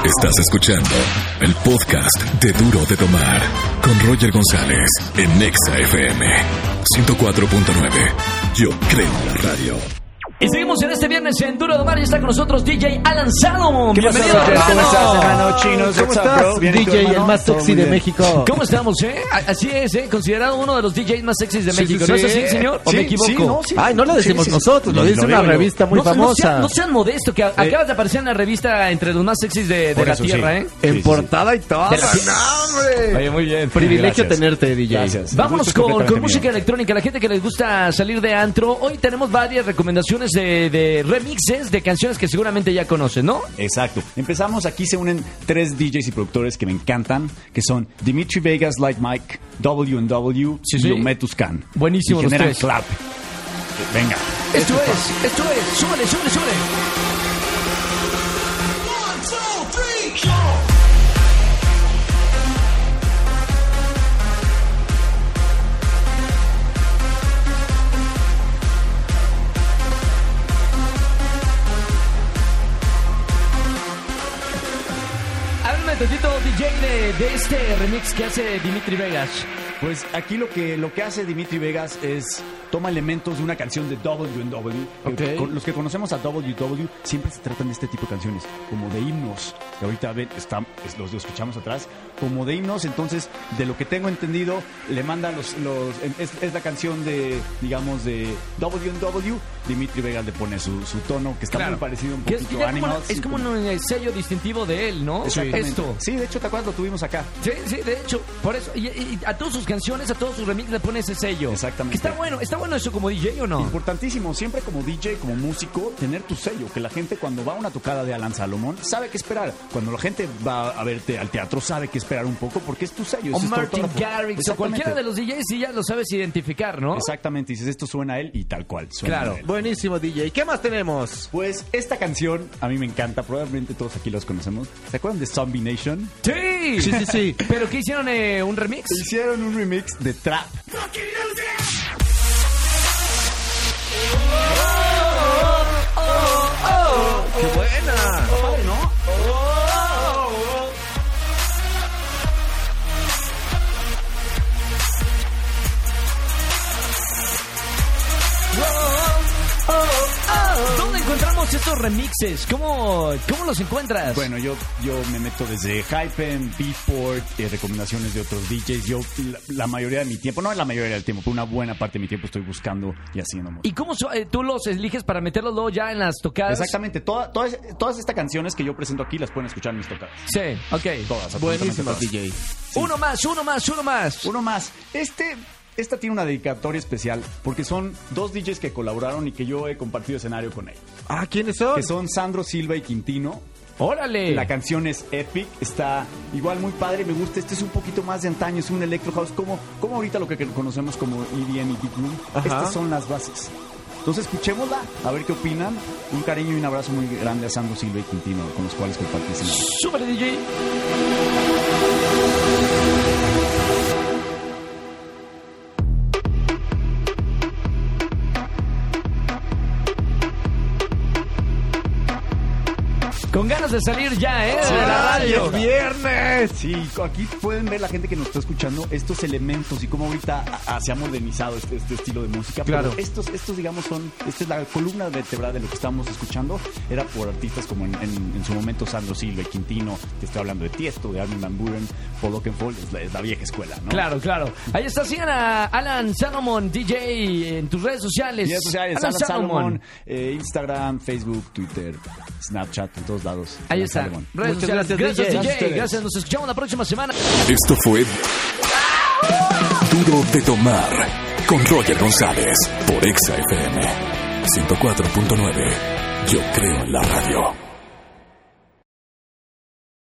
Estás escuchando el podcast de Duro de Tomar con Roger González en Nexa FM 104.9. Yo creo en la radio. Y seguimos en este viernes en Duro de Tomar y está con nosotros DJ Alan Salomon. Bienvenido, hermano. ¿Cómo estás, hermano? Chinos, ¿Cómo estás? DJ, el más sexy de México. ¿Cómo estamos, Así es, considerado uno de los DJs más sexys de México. sí, ¿No es sí. así, señor? ¿O me equivoco? Ay, no lo decimos nosotros, lo dice una revista muy famosa. No sean modestos, que acabas de aparecer en la revista entre los más sexys de la tierra, En portada y todo. De la tierra. ¡No, hombre! Oye, muy bien. Privilegio Gracias. tenerte, DJ. Gracias. Vámonos con completamente música mío. electrónica. La gente que les gusta salir de antro. Hoy tenemos varias recomendaciones de remixes de canciones que seguramente ya conocen, ¿no? Exacto. Empezamos, aquí se unen 3 DJs y productores que me encantan, que son Dimitri Vegas, Like Mike, W&W Sí, y sí. Ometus Can. Buenísimo Y los generan tres. clap. Venga. Esto es. Súbele. Háblame tantito, DJ, de este remix que hace Dimitri Vegas. Pues aquí lo que hace Dimitri Vegas es toma elementos de una canción de W&W. Ok. Los que conocemos a W&W siempre se tratan de este tipo de canciones, como de himnos, que ahorita ven, los escuchamos atrás, como de himnos. Entonces, de lo que tengo entendido, le mandan es la canción de, digamos, de W&W. Dimitri Vegas le pone su tono, que está muy parecido un Que poquito ya a Animals. es como un sello distintivo de él, ¿no? Exactamente. Esto. Sí, de hecho, ¿te acuerdas? Lo tuvimos acá. Sí, de hecho, por eso. Y a todas sus canciones, a todos sus remixes le pone ese sello. Exactamente. Que está bueno eso como DJ, ¿o no? Importantísimo, siempre como DJ, como músico, tener tu sello. Que la gente cuando va a una tocada de Alan Salomon sabe qué esperar. Cuando la gente va a verte al teatro sabe qué esperar un poco porque es tu sello. O es tu Martin autógrafo. Garrix o cualquiera de los DJs y ya lo sabes identificar, ¿no? Exactamente, dices esto suena a él y tal cual suena Claro. a él. Buenísimo, DJ. ¿Qué más tenemos? Pues esta canción a mí me encanta, probablemente todos aquí los conocemos. ¿Se acuerdan de Zombie Nation? Sí. Sí. ¿Pero qué hicieron? ¿Un remix? Hicieron un remix de Trap. ¡Qué buena! Padre, ¿no? ¿Dónde encontramos estos remixes? ¿Cómo los encuentras? Bueno, yo me meto desde Hypen, Beatport, recomendaciones de otros DJs. Yo la mayoría de mi tiempo, no la mayoría del tiempo, pero una buena parte de mi tiempo estoy buscando y haciendo música. ¿Y cómo tú los eliges para meterlos luego ya en las tocadas? Exactamente, todas estas canciones que yo presento aquí las pueden escuchar en mis tocadas. Sí, ok. Todas, absolutamente Buenísimo, todas. DJ. Sí. Uno más. Uno más. Esta tiene una dedicatoria especial porque son 2 DJs que colaboraron y que yo he compartido escenario con ellos. Ah, ¿quiénes son? Que son Sandro Silva y Quintino. ¡Órale! La canción es Epic, está igual muy padre, me gusta. Este es un poquito más de antaño, es un electro house, como ahorita lo que conocemos como EDM y Deep Room. Ajá. Estas son las bases. Entonces escuchémosla, a ver qué opinan. Un cariño y un abrazo muy grande a Sandro Silva y Quintino, con los cuales compartí escenario. ¡Súbele, DJ! Con ganas de salir ya, de la radio. ¡Es viernes! Sí, aquí pueden ver la gente que nos está escuchando estos elementos y cómo ahorita se ha modernizado este estilo de música. Claro. Pero estos digamos, esta es la columna vertebral de lo que estamos escuchando. Era por artistas como en su momento Sandro Silva y Quintino. Te estoy hablando de Tiesto, de Armin van Buuren, Paul Oakenfold, es la vieja escuela, ¿no? Claro. Ahí está, sigan a Alan Salomon, DJ, en tus redes sociales. Redes sociales, Alan Salomon, Instagram, Facebook, Twitter, Snapchat, en todos lados. Ahí Alan está. Salomon. Redes Muchas sociales. gracias, Gracias, DJ. DJ. Gracias. Nos escuchamos la próxima semana. Esto fue Duro de Tomar con Roger González por Exa FM 104.9. Yo creo en la radio.